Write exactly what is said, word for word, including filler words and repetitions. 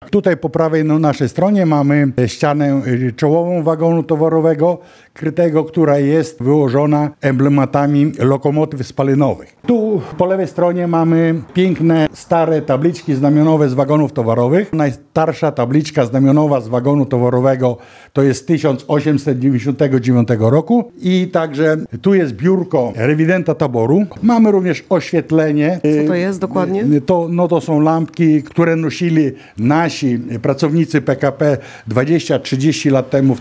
Tutaj po prawej no, naszej stronie mamy ścianę czołową wagonu towarowego, krytego, która jest wyłożona emblematami lokomotyw spalinowych. Tu po lewej stronie mamy piękne, stare tabliczki znamionowe z wagonów towarowych. Najstarsza tabliczka znamionowa z wagonu towarowego to jest z tysiąc osiemset dziewięćdziesiątego dziewiątego roku i także tu jest biurko rewidenta taboru. Mamy również oświetlenie. Co to jest dokładnie? To, no, to są lampki, które nosili nasi pracownicy P K P dwadzieścia trzydzieści lat temu